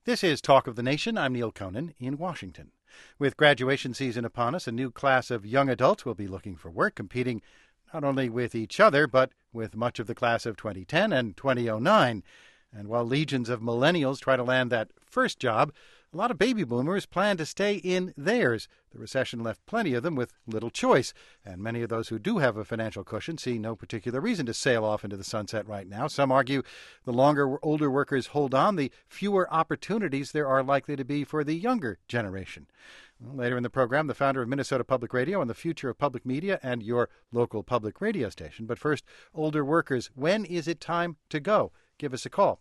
This is Talk of the Nation. I'm Neil Conan in Washington. With graduation season upon us, a new class of young adults will be looking for work, competing not only with each other, but with much of the class of 2010 and 2009. And while legions of millennials try to land that first job, a lot of baby boomers plan to stay in theirs. The recession left plenty of them with little choice, and many of those who do have a financial cushion see no particular reason to sail off into the sunset right now. Some argue the longer older workers hold on, the fewer opportunities there are likely to be for the younger generation. Well, later in the program, the founder of Minnesota Public Radio and the future of public media and your local public radio station. But first, older workers, when is it time to go? Give us a call,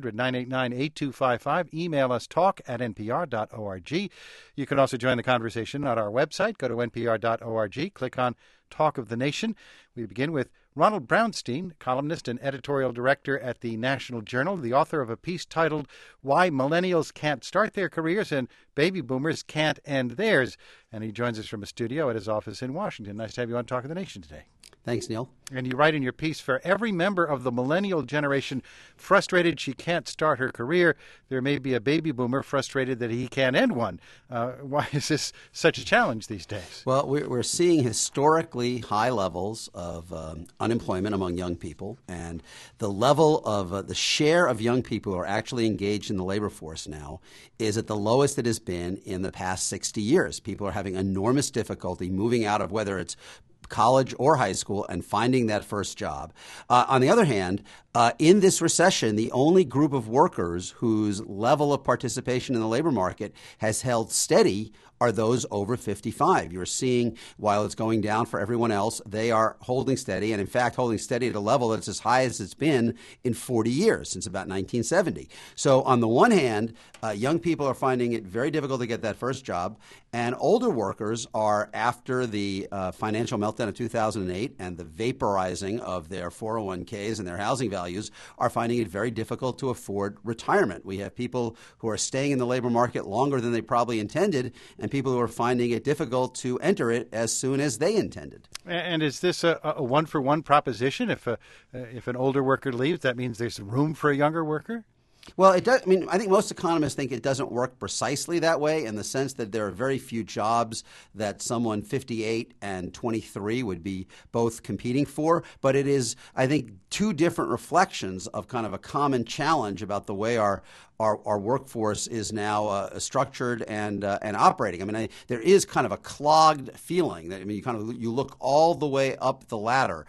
800-989-8255. Email us talk@npr.org. You can also join the conversation on our website. Go to npr.org, click on Talk of the Nation. We begin with Ronald Brownstein, columnist and editorial director at the National Journal, the author of a piece titled Why Millennials Can't Start Their Careers and Baby Boomers Can't End Theirs. And he joins us from a studio at his office in Washington. Nice to have you on Talk of the Nation today. Thanks, Neil. And you write in your piece, for every member of the millennial generation frustrated she can't start her career, there may be a baby boomer frustrated that he can't end one. Why is this such a challenge these days? Well, we're seeing historically high levels of unemployment among young people, and the level of the share of young people who are actually engaged in the labor force now is at the lowest it has been in the past 60 years. People are having enormous difficulty moving out of whether it's college or high school and finding that first job. On the other hand, in this recession, the only group of workers whose level of participation in the labor market has held steady are those over 55. You're seeing, while it's going down for everyone else, they are holding steady, and in fact holding steady at a level that's as high as it's been in 40 years, since about 1970. So on the one hand, young people are finding it very difficult to get that first job, and older workers are, after the financial meltdown of 2008 and the vaporizing of their 401ks and their housing values, are finding it very difficult to afford retirement. We have people who are staying in the labor market longer than they probably intended, and people who are finding it difficult to enter it as soon as they intended. And is this a one-for-one proposition? If an older worker leaves, that means there's room for a younger worker? Well, it does. I mean, I think most economists think it doesn't work precisely that way, in the sense that there are very few jobs that someone 58 and 23 would be both competing for. But it is, I think, two different reflections of kind of a common challenge about the way our workforce is now structured and operating. I mean, there is kind of a clogged feeling that, I mean, you look all the way up the ladder.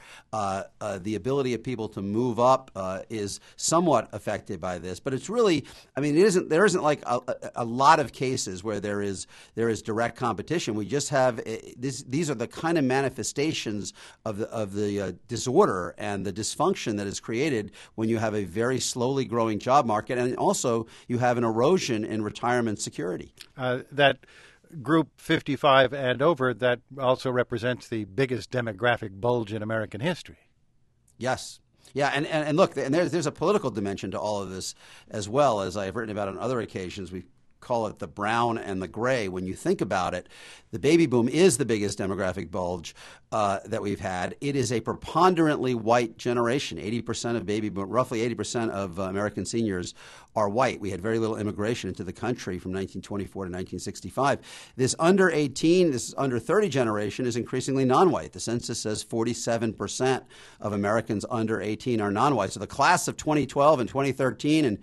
The ability of people to move up is somewhat affected by this, but it's really, I mean, there isn't like a lot of cases where there is direct competition. We just have these are the kind of manifestations of the disorder and the dysfunction that is created when you have a very slowly growing job market, and also you have an erosion in retirement security. That group 55 and over, that also represents the biggest demographic bulge in American history. Yes. Yeah, and look, and there's a political dimension to all of this as well, as I've written about on other occasions. We call it the brown and the gray. When you think about it, the baby boom is the biggest demographic bulge that we've had. It is a preponderantly white generation. 80% of roughly 80% of American seniors are white. We had very little immigration into the country from 1924 to 1965. This under 18, this under 30 generation is increasingly non-white. The census says 47% of Americans under 18 are non-white. So the class of 2012 and 2013 and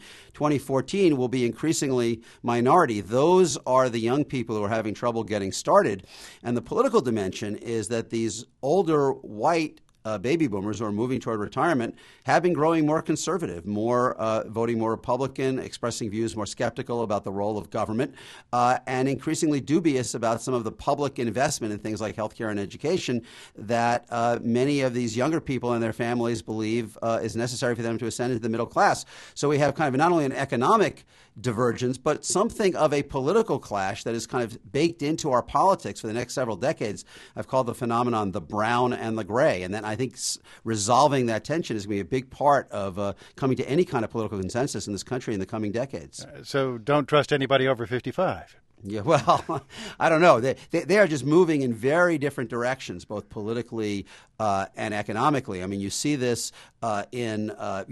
2014 will be increasingly minority. Those are the young people who are having trouble getting started. And the political dimension is that these older white baby boomers who are moving toward retirement have been growing more conservative, more voting more Republican, expressing views more skeptical about the role of government, and increasingly dubious about some of the public investment in things like healthcare and education that many of these younger people and their families believe is necessary for them to ascend into the middle class. So we have kind of not only an economic divergence, but something of a political clash that is kind of baked into our politics for the next several decades. I've called the phenomenon the brown and the gray. And then I think resolving that tension is going to be a big part of coming to any kind of political consensus in this country in the coming decades. So don't trust anybody over 55. Yeah, well, I don't know. They are just moving in very different directions, both politically and economically. I mean, you see this in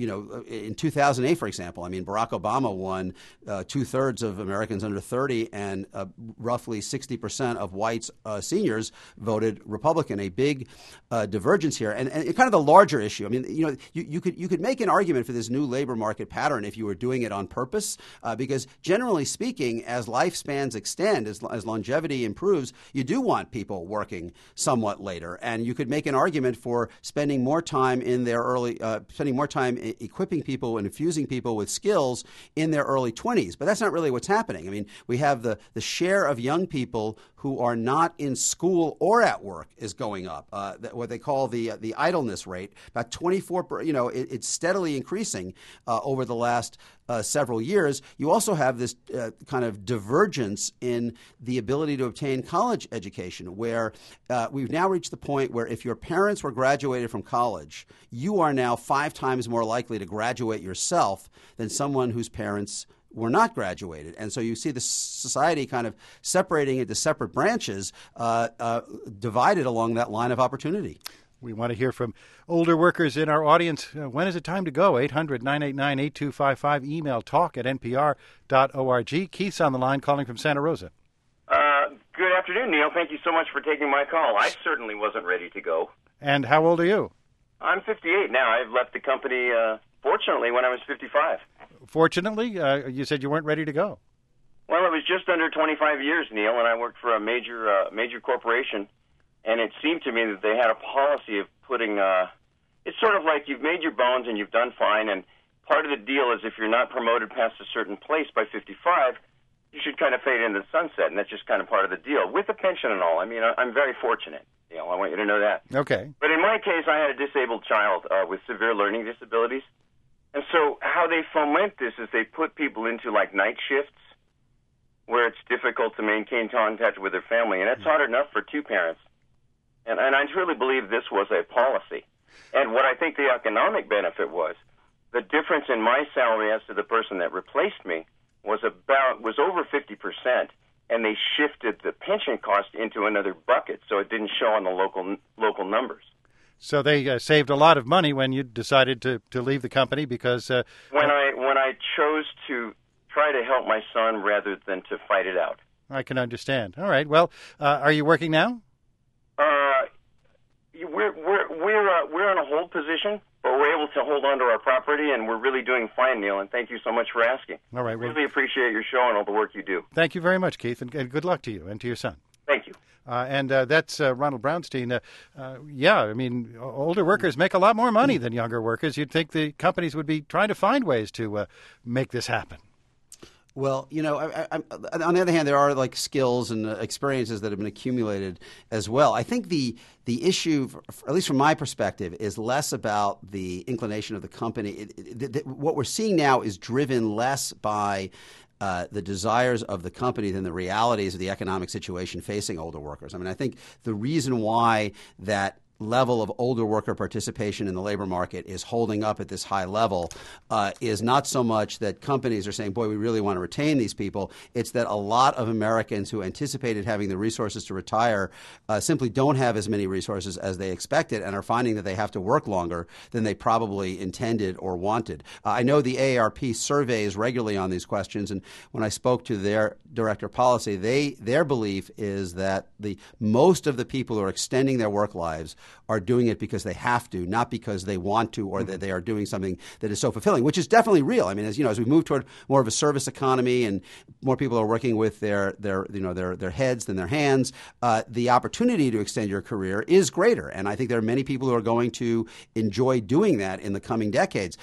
2008, for example. I mean, Barack Obama won 2/3 of Americans under 30, and roughly 60% of whites seniors voted Republican. A big divergence here, and kind of the larger issue. I mean, you could make an argument for this new labor market pattern if you were doing it on purpose, because generally speaking, as lifespans extend, as longevity improves, you do want people working somewhat later, and you could make an argument for spending more time equipping people and infusing people with skills in their early 20s. But that's not really what's happening. I mean, we have the share of young people who are not in school or at work is going up. What they call the idleness rate, about 24%. It's steadily increasing over the last several years. You also have this kind of divergence in the ability to obtain college education, where we've now reached the point where if your parents were graduated from college, you are now 5 times more likely to graduate yourself than someone whose parents were not graduated. And so you see the society kind of separating into separate branches, divided along that line of opportunity. We want to hear from older workers in our audience. When is it time to go? 800-989-8255. Email talk@npr.org. Keith's on the line calling from Santa Rosa. Good afternoon, Neil. Thank you so much for taking my call. I certainly wasn't ready to go. And how old are you? I'm 58 now. I've left the company, fortunately, when I was 55. Fortunately? You said you weren't ready to go. Well, it was just under 25 years, Neil, and I worked for a major corporation. And it seemed to me that they had a policy of putting, it's sort of like you've made your bones and you've done fine, and part of the deal is if you're not promoted past a certain place by 55, you should kind of fade into the sunset, and that's just kind of part of the deal, with a pension and all. I mean, I'm very fortunate. I want you to know that. Okay. But in my case, I had a disabled child with severe learning disabilities. And so how they foment this is they put people into, like, night shifts where it's difficult to maintain contact with their family, and it's hard enough for 2 parents. And I truly believe this was a policy. And what I think the economic benefit was, the difference in my salary as to the person that replaced me was over 50%, and they shifted the pension cost into another bucket, so it didn't show on the local numbers. So they saved a lot of money when you decided to leave the company because when I chose to try to help my son rather than to fight it out. I can understand. All right. Well, are you working now? We're in a hold position, but we're able to hold on to our property, and we're really doing fine, Neil, and thank you so much for asking. All right. I really appreciate your show and all the work you do. Thank you very much, Keith, and good luck to you and to your son. Thank you. And that's Ronald Brownstein. I mean, older workers make a lot more money than younger workers. You'd think the companies would be trying to find ways to make this happen. Well, on the other hand, there are like skills and experiences that have been accumulated as well. I think the issue, at least from my perspective, is less about the inclination of the company. What we're seeing now is driven less by the desires of the company than the realities of the economic situation facing older workers. I mean, I think the reason why that level of older worker participation in the labor market is holding up at this high level is not so much that companies are saying, boy, we really want to retain these people. It's that a lot of Americans who anticipated having the resources to retire simply don't have as many resources as they expected and are finding that they have to work longer than they probably intended or wanted. I know the AARP surveys regularly on these questions, and when I spoke to their director of policy, their belief is that most of the people who are extending their work lives are doing it because they have to, not because they want to, or that they are doing something that is so fulfilling, which is definitely real. I mean, as we move toward more of a service economy and more people are working with their heads than their hands, the opportunity to extend your career is greater. And I think there are many people who are going to enjoy doing that in the coming decades.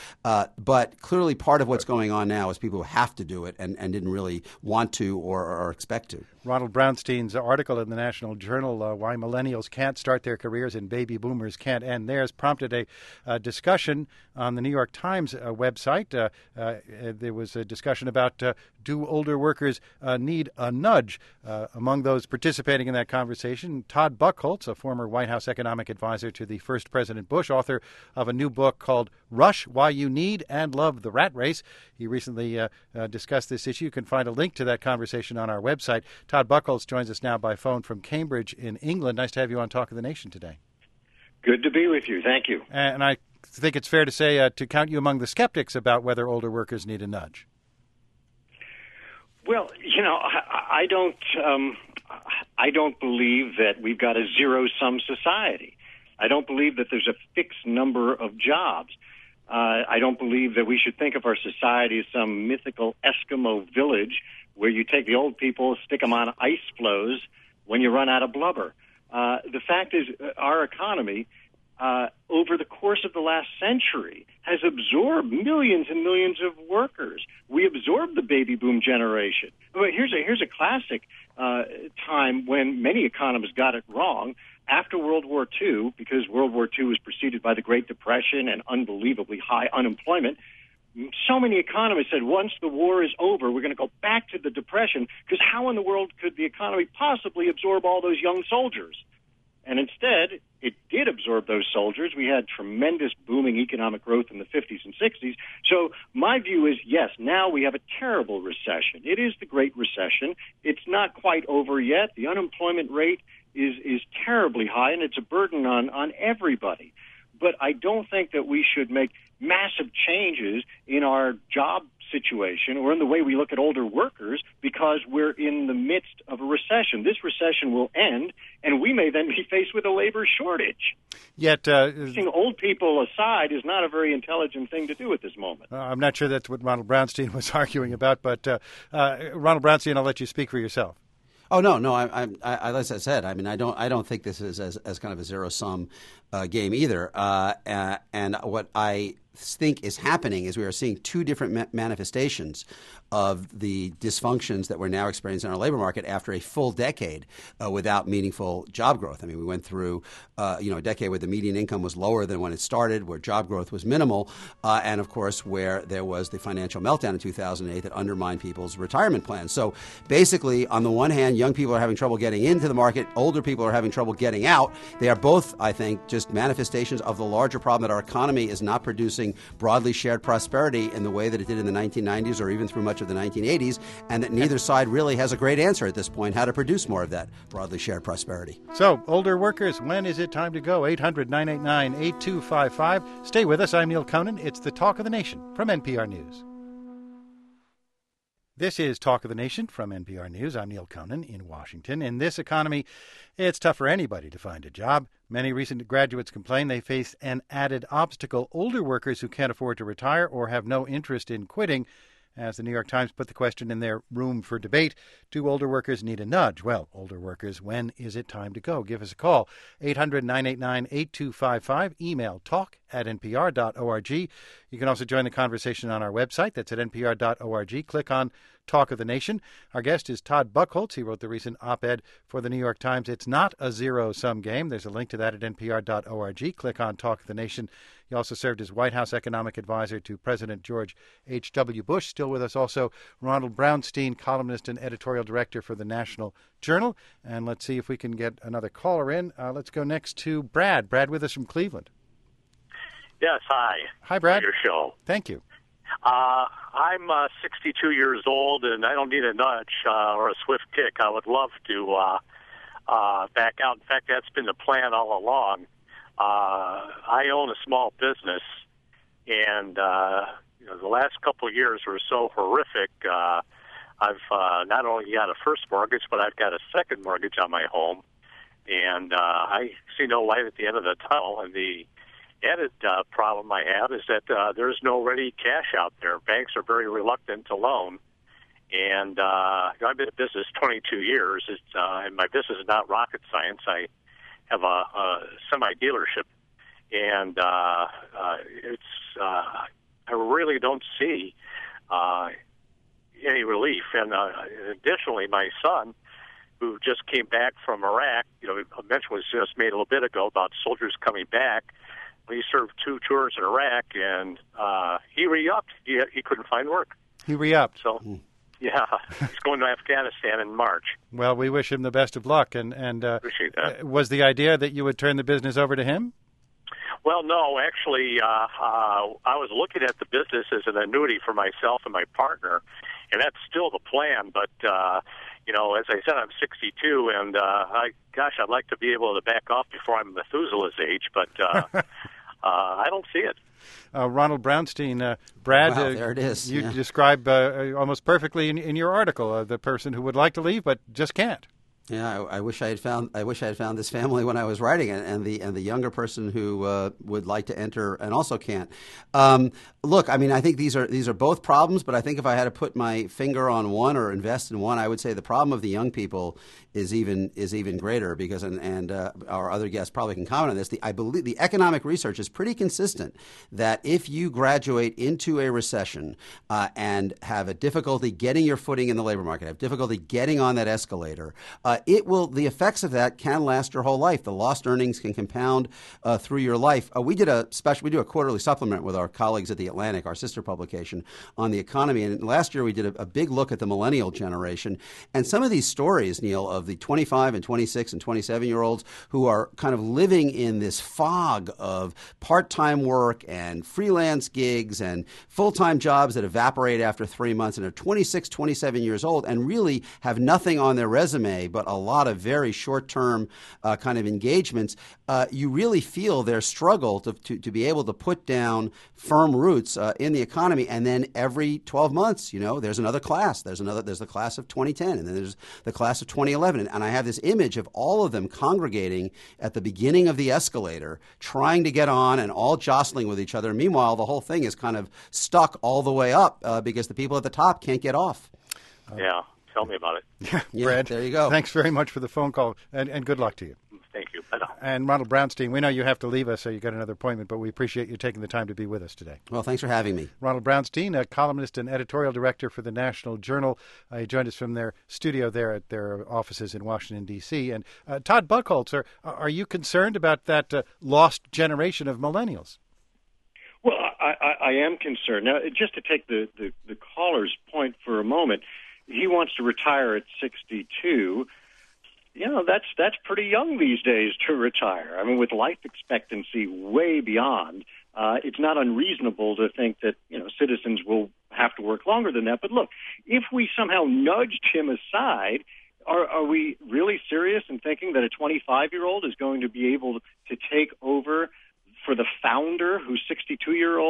But clearly part of what's going on now is people who have to do it and didn't really want to or expect to. Ronald Brownstein's article in the National Journal, Why Millennials Can't Start Their Careers and Baby Boomers Can't End Theirs, prompted a discussion on the New York Times website. There was a discussion about do older workers need a nudge? Among those participating in that conversation, Todd Buchholz, a former White House economic advisor to the first President Bush, author of a new book called Rush, Why You Need and Love the Rat Race. He recently discussed this issue. You can find a link to that conversation on our website. Todd Buchholz joins us now by phone from Cambridge in England. Nice to have you on Talk of the Nation today. Good to be with you. Thank you. And I think it's fair to say to count you among the skeptics about whether older workers need a nudge. Well, I don't believe that we've got a zero-sum society. I don't believe that there's a fixed number of jobs. I don't believe that we should think of our society as some mythical Eskimo village where you take the old people, stick them on ice floes when you run out of blubber. The fact is, our economy, over the course of the last century, has absorbed millions and millions of workers. We absorbed the baby boom generation. But here's a classic time when many economists got it wrong. After World War II, because World War II was preceded by the Great Depression and unbelievably high unemployment, so many economists said once the war is over, we're going to go back to the Depression, because how in the world could the economy possibly absorb all those young soldiers? And instead, it did absorb those soldiers. We had tremendous booming economic growth in the 50s and 60s. So my view is, yes, now we have a terrible recession. It is the Great Recession. It's not quite over yet. The unemployment rate is terribly high, and it's a burden on everybody. But I don't think that we should make massive changes in our job situation or in the way we look at older workers because we're in the midst of a recession. This recession will end, and we may then be faced with a labor shortage. Yet, pushing old people aside is not a very intelligent thing to do at this moment. I'm not sure that's what Ronald Brownstein was arguing about, but Ronald Brownstein, I'll let you speak for yourself. Oh no! I as I said, I mean, I don't think this is as kind of a zero-sum game either. And what I think is happening is we are seeing two different manifestations of the dysfunctions that we're now experiencing in our labor market after a full decade without meaningful job growth. I mean, we went through a decade where the median income was lower than when it started, where job growth was minimal, and of course where there was the financial meltdown in 2008 that undermined people's retirement plans. So basically, on the one hand, young people are having trouble getting into the market, older people are having trouble getting out. They are both, I think, just manifestations of the larger problem that our economy is not producing broadly shared prosperity in the way that it did in the 1990s or even through much of the 1980s, and that neither side really has a great answer at this point how to produce more of that broadly shared prosperity. So, older workers, when is it time to go? 800-989-8255. Stay with us. I'm Neil Conan. It's the Talk of the Nation from NPR News. This is Talk of the Nation from NPR News. I'm Neil Conan in Washington. In this economy, it's tough for anybody to find a job. Many recent graduates complain they face an added obstacle: older workers who can't afford to retire or have no interest in quitting. As the New York Times put the question in their Room for Debate, do older workers need a nudge? Well, older workers, when is it time to go? Give us a call, 800-989-8255. Email talk@npr.org. You can also join the conversation on our website. That's at npr.org. Click on Talk of the Nation. Our guest is Todd Buchholz. He wrote the recent op-ed for the New York Times. It's not a zero-sum game. There's a link to that at npr.org. Click on Talk of the Nation. He also served as White House economic advisor to President George H.W. Bush. Still with us also Ronald Brownstein, columnist and editorial director for the National Journal. And let's see if we can get another caller in. Let's go next to Brad. Brad with us from Cleveland. Yes, hi. Hi, Brad. Your show. Thank you. I'm 62 years old, and I don't need a nudge or a swift kick. I would love to back out. In fact, that's been the plan all along. I own a small business, and the last couple of years were so horrific. I've not only got a first mortgage, but I've got a second mortgage on my home, and I see no light at the end of the tunnel. And the added problem I have is that there's no ready cash out there. Banks are very reluctant to loan. And I've been in business 22 years, and my business is not rocket science. I have a semi-dealership, and I really don't see any relief. And additionally, my son, who just came back from Iraq, a mention was just made a little bit ago about soldiers coming back. He served 2 tours in Iraq, and he re-upped. He couldn't find work. He re-upped. So, yeah, he's going to Afghanistan in March. Well, we wish him the best of luck. And appreciate that. Was the idea that you would turn the business over to him? Well, no, actually, I was looking at the business as an annuity for myself and my partner, and that's still the plan. But as I said, I'm 62, and I'd like to be able to back off before I'm Methuselah's age, but I don't see it. Ronald Brownstein, Brad, wow, there it is. You describe almost perfectly in your article the person who would like to leave but just can't. Yeah, I wish I had found this family when I was writing it, and the younger person who would like to enter and also can't. Look, I mean, I think these are both problems, but I think if I had to put my finger on one or invest in one, I would say the problem of the young people is even greater because and our other guests probably can comment on this. I believe the economic research is pretty consistent that if you graduate into a recession and have a difficulty getting your footing in the labor market, have difficulty getting on that escalator. The effects of that can last your whole life. The lost earnings can compound through your life. We do a quarterly supplement with our colleagues at The Atlantic, our sister publication, on the economy. And last year we did a big look at the millennial generation. And some of these stories, Neil, of the 25 and 26 and 27-year-olds who are kind of living in this fog of part-time work and freelance gigs and full-time jobs that evaporate after 3 months and are 26, 27 years old and really have nothing on their resume but a lot of very short-term kind of engagements, you really feel their struggle to be able to put down firm roots in the economy. And then every 12 months, there's another class. There's the class of 2010, and then there's the class of 2011. And I have this image of all of them congregating at the beginning of the escalator, trying to get on and all jostling with each other. Meanwhile, the whole thing is kind of stuck all the way up because the people at the top can't get off. Yeah. Tell me about it. Yeah, Brad, there you go. Thanks very much for the phone call, and good luck to you. Thank you. And Ronald Brownstein, we know you have to leave us, so you got another appointment, but we appreciate you taking the time to be with us today. Well, thanks for having me. Ronald Brownstein, a columnist and editorial director for the National Journal. He joined us from their studio there at their offices in Washington, D.C. And Todd Buchholz, are you concerned about that lost generation of millennials? Well, I am concerned. Now, just to take the caller's point for a moment, he wants to retire at 62. That's pretty young these days to retire. I mean, with life expectancy way beyond, it's not unreasonable to think that, citizens will have to work longer than that. But look, if we somehow nudged him aside, are we really serious in thinking that a 25-year-old is going to be able to take over for the founder who's 62 years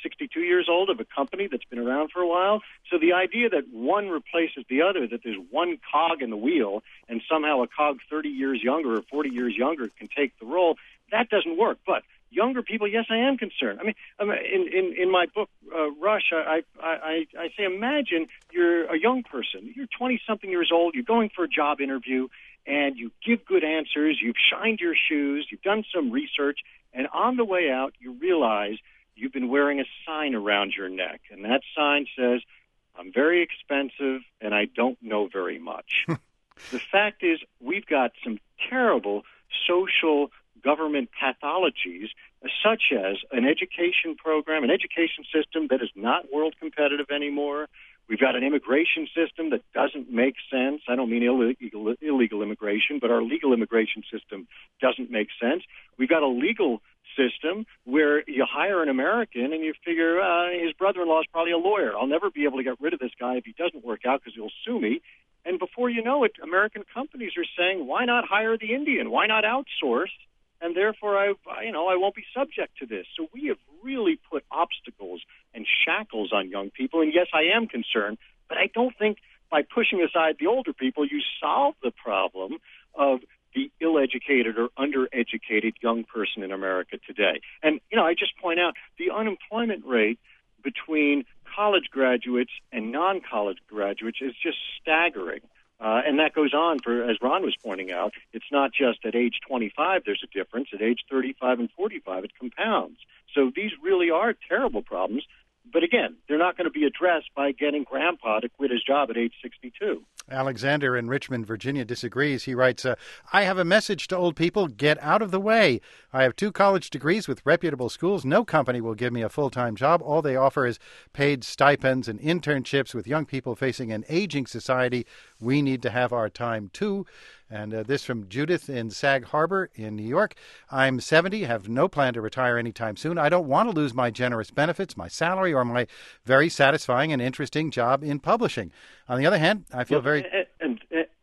old of a company that's been around for a while? So the idea that one replaces the other, that there's one cog in the wheel and somehow a cog 30 years younger or 40 years younger can take the role, that doesn't work. But younger people, yes, I am concerned. I mean, in my book, Rush, I say, imagine you're a young person. You're 20-something years old. You're going for a job interview, and you give good answers. You've shined your shoes. You've done some research. And on the way out, you realize you've been wearing a sign around your neck. And that sign says, I'm very expensive and I don't know very much. The fact is, we've got some terrible social government pathologies, such as an education program, an education system that is not world competitive anymore. We've got an immigration system that doesn't make sense. I don't mean illegal immigration, but our legal immigration system doesn't make sense. We've got a legal system where you hire an American and you figure his brother-in-law is probably a lawyer. I'll never be able to get rid of this guy if he doesn't work out because he'll sue me. And before you know it, American companies are saying, why not hire the Indian? Why not outsource? And therefore, I won't be subject to this. So we have really put obstacles and shackles on young people. And yes, I am concerned, but I don't think by pushing aside the older people, you solve the problem of the ill-educated or undereducated young person in America today. And, I just point out the unemployment rate between college graduates and non-college graduates is just staggering. And that goes on as Ron was pointing out, it's not just at age 25 there's a difference. At age 35 and 45, it compounds. So these really are terrible problems. But again, they're not going to be addressed by getting grandpa to quit his job at age 62. Alexander in Richmond, Virginia disagrees. He writes, I have a message to old people. Get out of the way. I have 2 college degrees with reputable schools. No company will give me a full-time job. All they offer is paid stipends and internships. With young people facing an aging society, we need to have our time too. And this from Judith in Sag Harbor in New York. I'm 70, have no plan to retire anytime soon. I don't want to lose my generous benefits, my salary, or my very satisfying and interesting job in publishing. On the other hand, I feel very...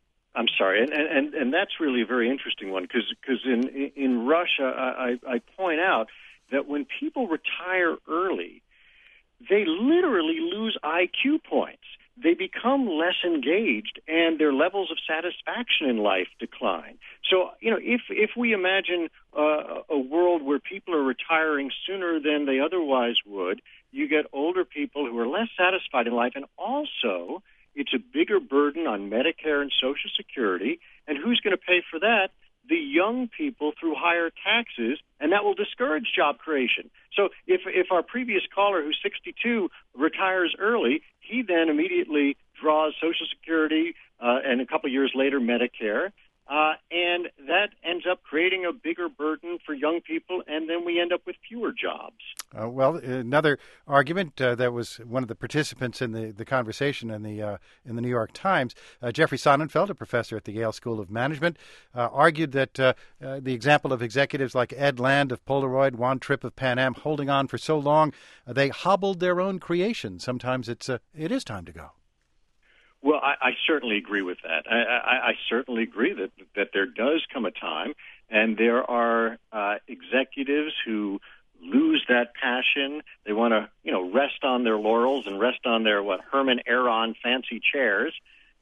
I'm sorry, and that's really a very interesting one because in Russia, I point out that when people retire early, they literally lose IQ points. They become less engaged, and their levels of satisfaction in life decline. So, if we imagine a world where people are retiring sooner than they otherwise would, you get older people who are less satisfied in life, and also it's a bigger burden on Medicare and Social Security. And who's going to pay for that? The young people through higher taxes, and that will discourage job creation. So if our previous caller, who's 62, retires early, he then immediately draws Social Security and a couple years later Medicare, and that ends up creating a bigger burden for young people, and then we end up with fewer jobs. Well, another argument that was one of the participants in the conversation in the New York Times, Jeffrey Sonnenfeld, a professor at the Yale School of Management, argued that the example of executives like Ed Land of Polaroid, Juan Trippe of Pan Am, holding on for so long, they hobbled their own creation. Sometimes it is time to go. Well, I certainly agree with that. I certainly agree that there does come a time, and there are executives who lose that passion. They want to, rest on their laurels and rest on their Herman Aron fancy chairs,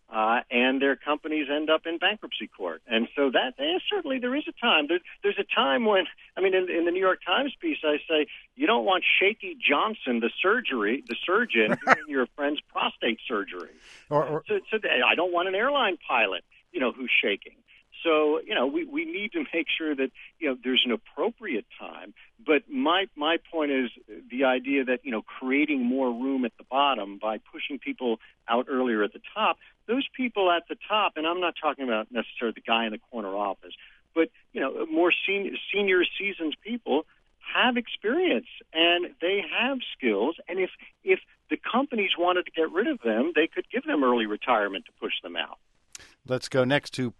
and their companies end up in bankruptcy court. And so certainly there is a time. There's a time when, in the New York Times piece, I say you don't want Shaky Johnson, the surgeon, doing your friend's prostate surgery. So I don't want an airline pilot, who's shaking. So, we need to make sure that, there's an appropriate time. But my point is the idea that, creating more room at the bottom by pushing people out earlier at the top, those people at the top, and I'm not talking about necessarily the guy in the corner office, but, more senior seasoned people have experience and they have skills. And if the companies wanted to get rid of them, they could give them early retirement to push them out. Let's go next to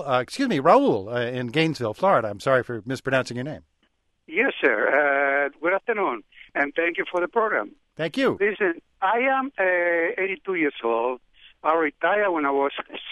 Raul in Gainesville, Florida. I'm sorry for mispronouncing your name. Yes, sir. Good afternoon, and thank you for the program. Thank you. Listen, I am 82 years old. I retired when I was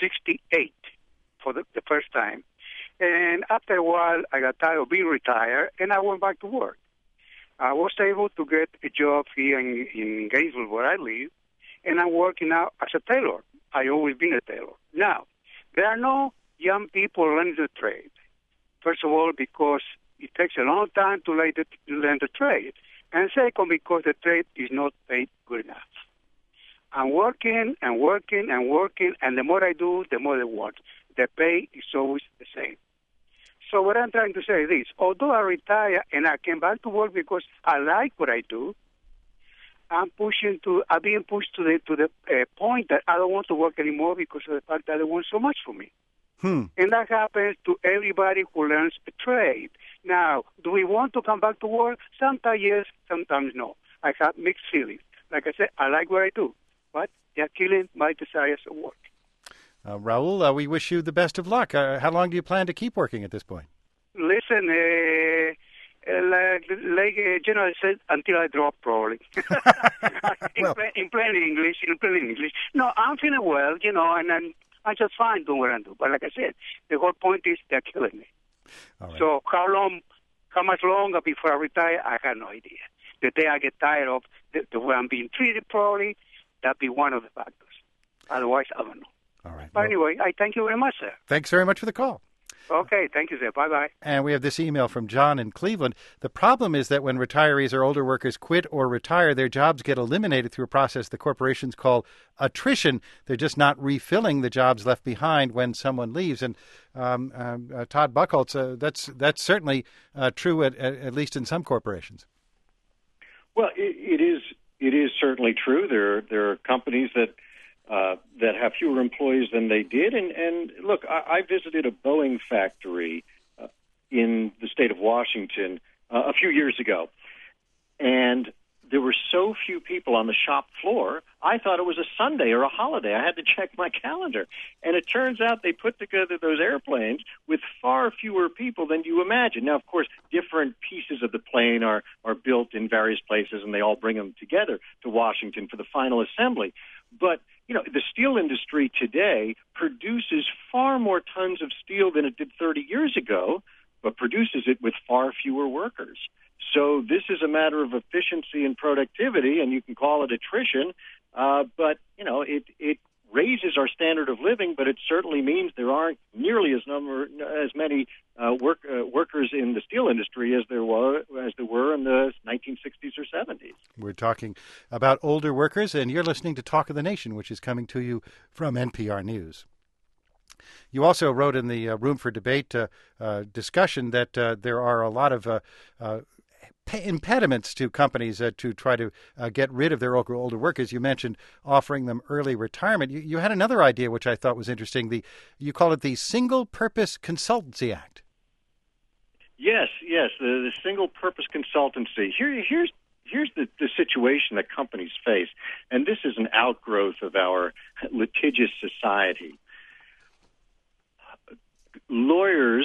68 for the first time. And after a while, I got tired of being retired, and I went back to work. I was able to get a job here in Gainesville, where I live, and I'm working now as a tailor. I've always been a tailor. Now, there are no young people learning the trade. First of all, because it takes a long time to learn the trade. And second, because the trade is not paid good enough. I'm working and working and working, and the more I do, the more I want. The pay is always the same. So what I'm trying to say is this. Although I retire and I came back to work because I like what I do, I'm being pushed to the point that I don't want to work anymore because of the fact that they want so much from me. And that happens to everybody who learns a trade. Now, do we want to come back to work? Sometimes yes, sometimes no. I have mixed feelings. Like I said, I like what I do, but they're killing my desires of work. Raul, we wish you the best of luck. How long do you plan to keep working at this point? Listen, like General said, until I drop, probably. in plain English. No, I'm feeling well, and I'm just fine doing what I do. But like I said, the whole point is they're killing me. Right. So how much longer before I retire, I have no idea. The day I get tired of the way I'm being treated, probably, that'd be one of the factors. Otherwise, I don't know. All right. But anyway, I thank you very much, sir. Thanks very much for the call. Okay, thank you, sir. Bye-bye. And we have this email from John in Cleveland. The problem is that when retirees or older workers quit or retire, their jobs get eliminated through a process the corporations call attrition. They're just not refilling the jobs left behind when someone leaves. And Todd Buchholz, that's certainly true at least in some corporations. Well, it is certainly true. There are companies that have fewer employees than they did. And look, I visited a Boeing factory in the state of Washington a few years ago, and there were so few people on the shop floor, I thought it was a Sunday or a holiday. I had to check my calendar. And it turns out they put together those airplanes with far fewer people than you imagine. Now, of course, different pieces of the plane are built in various places, and they all bring them together to Washington for the final assembly. But, you know, the steel industry today produces far more tons of steel than it did 30 years ago, but produces it with far fewer workers. So this is a matter of efficiency and productivity, and you can call it attrition, but, you know, it raises our standard of living, but it certainly means there aren't nearly as many workers in the steel industry as there were in the 1960s or 70s. We're talking about older workers, and you're listening to Talk of the Nation, which is coming to you from NPR News. You also wrote in the Room for Debate discussion that there are a lot of impediments to companies to try to get rid of their older workers. You mentioned offering them early retirement. You had another idea which I thought was interesting. You call it the Single Purpose Consultancy Act. Yes, the Single Purpose Consultancy. Here's the situation that companies face, and this is an outgrowth of our litigious society. Lawyers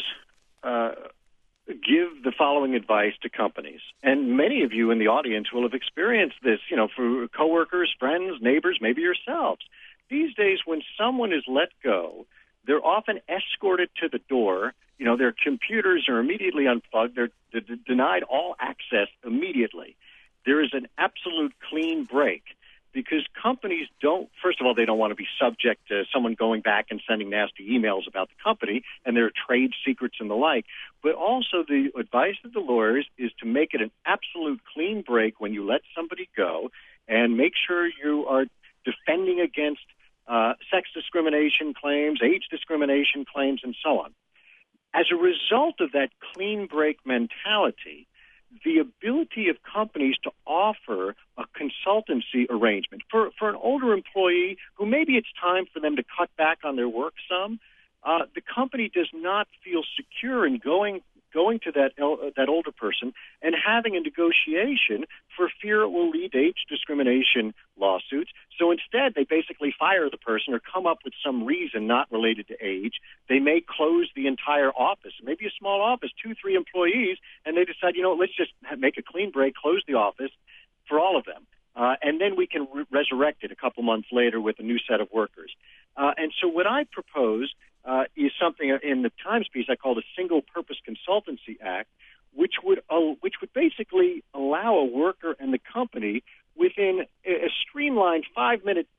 give the following advice to companies, and many of you in the audience will have experienced this, you know, for coworkers, friends, neighbors, maybe yourselves. These days, when someone is let go, they're often escorted to the door. You know, their computers are immediately unplugged. They're denied all access immediately. There is an absolute clean break because companies first of all, they don't want to be subject to someone going back and sending nasty emails about the company and their trade secrets and the like. But also the advice of the lawyers is to make it an absolute clean break when you let somebody go and make sure you are defending against sex discrimination claims, age discrimination claims, and so on. As a result of that clean break mentality, the ability of companies to offer a consultancy arrangement for an older employee who maybe it's time for them to cut back on their work some, the company does not feel secure in going to that older person and having a negotiation for fear it will lead to age discrimination lawsuits. So instead, they basically fire the person or come up with some reason not related to age. They may close the entire office, maybe a small office, 2-3 employees, and they decide, you know, let's just make a clean break, close the office for all of them. And then we can resurrect it a couple months later with a new set of workers. And so what I propose is something in the Times piece I call the Single Purpose Consultancy Act, which would basically allow a worker and the company within a streamlined 5 minutes,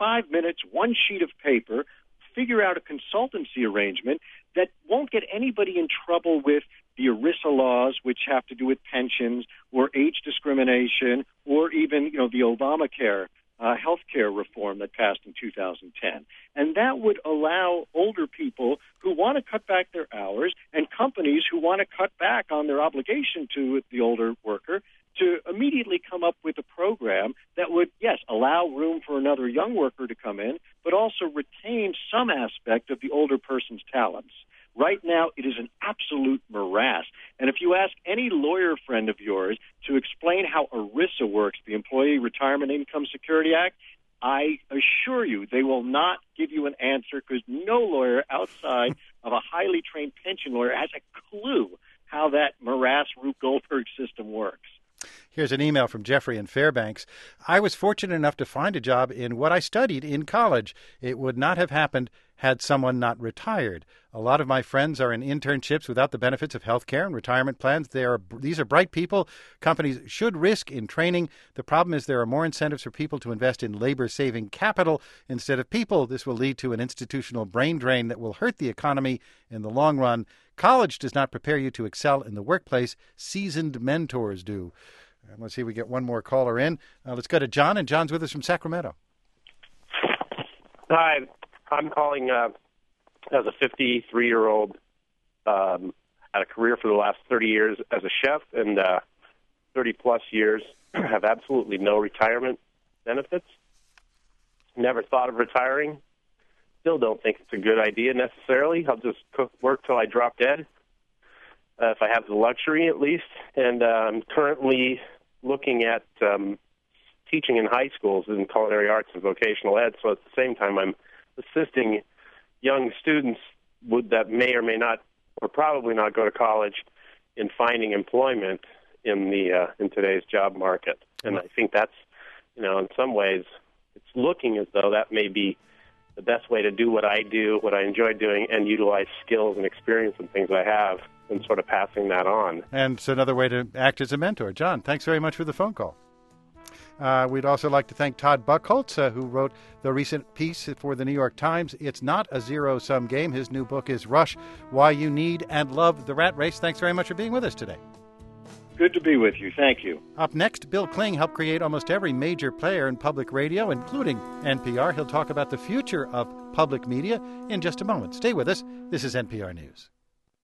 one sheet of paper, figure out a consultancy arrangement that won't get anybody in trouble with the ERISA laws, which have to do with pensions or age discrimination, or even, you know, the Obamacare health care reform that passed in 2010. And that would allow older people who want to cut back their hours and companies who want to cut back on their obligation to the older worker to immediately come up with a program that would, yes, allow room for another young worker to come in, but also retain some aspect of the older person's talents. Right now, it is an absolute morass. And if you ask any lawyer friend of yours to explain how ERISA works, the Employee Retirement Income Security Act, I assure you they will not give you an answer because no lawyer outside of a highly trained pension lawyer has a clue how that morass Rube Goldberg system works. Here's an email from Jeffrey in Fairbanks. I was fortunate enough to find a job in what I studied in college. It would not have happened had someone not retired. A lot of my friends are in internships without the benefits of health care and retirement plans. These are bright people. Companies should risk in training. The problem is there are more incentives for people to invest in labor-saving capital instead of people. This will lead to an institutional brain drain that will hurt the economy in the long run. College does not prepare you to excel in the workplace. Seasoned mentors do. Let's see if we get one more caller in. Let's go to John, and John's with us from Sacramento. Hi, I'm calling as a 53-year-old. Had a career for the last 30 years as a chef, and 30-plus years have absolutely no retirement benefits. Never thought of retiring. Still don't think it's a good idea necessarily. I'll just work till I drop dead, if I have the luxury at least. And I'm currently looking at teaching in high schools in culinary arts and vocational ed. So at the same time, I'm assisting young students that may or may not, or probably not, go to college in finding employment in today's job market. And I think that's, in some ways, it's looking as though that may be the best way to do what I do, what I enjoy doing, and utilize skills and experience and things I have, and sort of passing that on. And it's another way to act as a mentor. John, thanks very much for the phone call. We'd also like to thank Todd Buchholz, who wrote the recent piece for the New York Times. It's not a zero-sum game. His new book is Rush, Why You Need and Love the Rat Race. Thanks very much for being with us today. Good to be with you. Thank you. Up next, Bill Kling helped create almost every major player in public radio, including NPR. He'll talk about the future of public media in just a moment. Stay with us. This is NPR News.